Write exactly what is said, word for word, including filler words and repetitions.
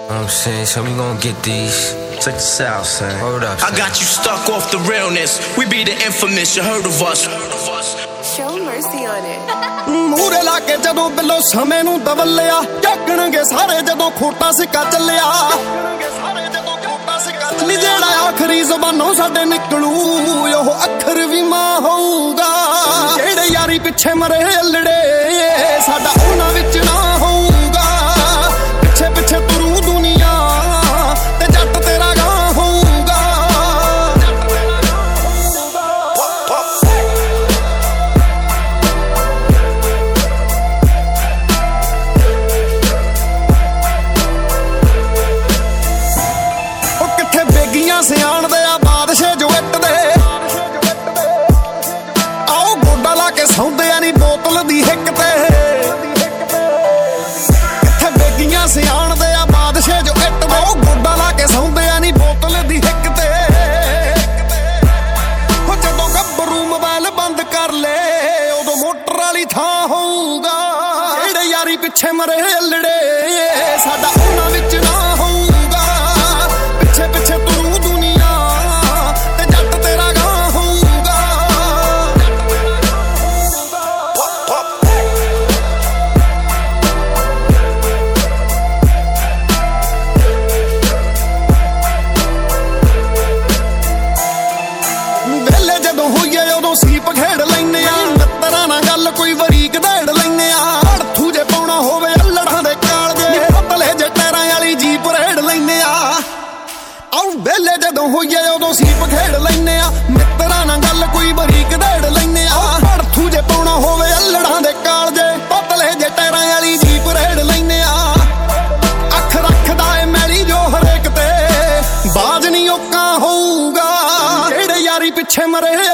I'm saying, so we gon' get these. Check this out, son. Hold up, son. I got you stuck off the realness. We be the infamous, you heard of us. Show mercy on it. ਮੂਰੇ ਲਾ ਕੇ ਜਦੋਂ ਬਿੱਲੋ ਸਮੇਂ ਨੂੰ ਦਵਲਿਆ ਝਾਕਣਗੇ ਸਾਰੇ ਜਦੋਂ ਖੋਟਾ ਸਿੱਕਾ ਚੱਲਿਆ ਨੀ ਜਿਹੜਾ ਆਖਰੀ ਜ਼ਬਾਨੋਂ ਸਾਡੇ ਨਿਕਲੂ ਉਹ ਅੱਖਰ ਵੀ ਮਾਂ ਹੋਊਗਾ ਜਿਹੜੇ ਯਾਰੀ ਪਿੱਛੇ ਮਰੇ ਅਲੜੇ ਸਾਡਾ ਉਹਨਾਂ ਵਿੱਚ ਨਾ ਹੋਊਗਾ ਪਿੱਛੇ ਪਿੱਛੇ ਤੁਰੂ ਦੁਨੀਆ ਤੇ ਜੱਟ ਤੇਰਾ ਗਾਂ ਹੋਊਗਾ ਸਿਆਣ ਦੇ ਆ ਬਾਦਸ਼ਾਹ ਜੋ ਇੱਟ ਦੇ ਆਓ ਗੋਡਾ ਲਾ ਕੇ ਸੌਂਦੇ ਆ ਨੀ ਬੋਤਲ ਦੀ ਹਿੱਕ ਤੇ ਕਿੱਥੇ ਬੇਗੀਆਂ ਸਿਆਣ ਦੇ ਆ ਬਾਦਸ਼ਾਹ ਜੋ ਇੱਟ ਦੇ ਆਓ ਗੋਡਾ ਲਾ ਕੇ ਸੌਂਦੇ ਆ ਨੀ ਬੋਤਲ ਦੀ ਹਿੱਕ ਤੇ ਹੋ ਜਦੋਂ ਗੱਭਰੂ ਮੋਬਾਈਲ ਬੰਦ ਕਰ ਲੈ ਉਦੋਂ ਮੋਟਰ ਵਾਲੀ ਥਾਂ ਹੋਊਗਾ ਜਿਹੜੇ ਯਾਰੀ ਪਿੱਛੇ ਮਰੇ ਅਲੜੇ ਸਾਡਾ ਉਹਨਾਂ ਵਿੱਚ ਨਾ ਹੋਊਗਾ ਪਿੱਛੇ ਪਿੱਛੇ ਤੁਰੂ ਸੀਪ ਖੇਡ ਲੈਨੇ ਆ ਮਿੱਤਰਾਂ ਨਾਲ ਗੱਲ ਕੋਈ ਵਰੀਕ ਦੇੜ ਲੈਨੇ ਆ ਅੜਥੂ ਜੇ ਪਾਉਣਾ ਹੋਵੇ ਅਲੜਾਂ ਦੇ ਕਾਲਜੇ ਪਤਲੇ ਜੇ ਟਾਇਰਾਂ ਵਾਲੀ ਜੀਪ ਰੇੜ ਲੈਨੇ ਆ ਆਉ ਵੇਲੇ ਜਦੋਂ ਹੋਈਏ ਉਦੋਂ ਸੀਪ ਖੇਡ ਲੈਨੇ ਆ ਮਿੱਤਰਾਂ ਨਾਲ ਗੱਲ ਕੋਈ ਵਰੀਕ ਦੇੜ ਲੈਨੇ ਆ ਅੜਥੂ ਜੇ ਪਾਉਣਾ ਹੋਵੇ ਅਲੜਾਂ ਦੇ ਕਾਲਜੇ ਪਤਲੇ ਜੇ ਟਾਇਰਾਂ ਵਾਲੀ ਜੀਪ ਰੇੜ ਲੈਨੇ ਆ ਅੱਖ ਰੱਖਦਾ ਏ ਮੈਲੀ ਜੋ ਹਰੇਕ ਤੇ ਬਾਜ ਨਹੀਂ ਓਕਾ ਹੋਊਗਾ ਜਿਹੜੇ ਯਾਰੀ ਪਿੱਛੇ ਮਰੇ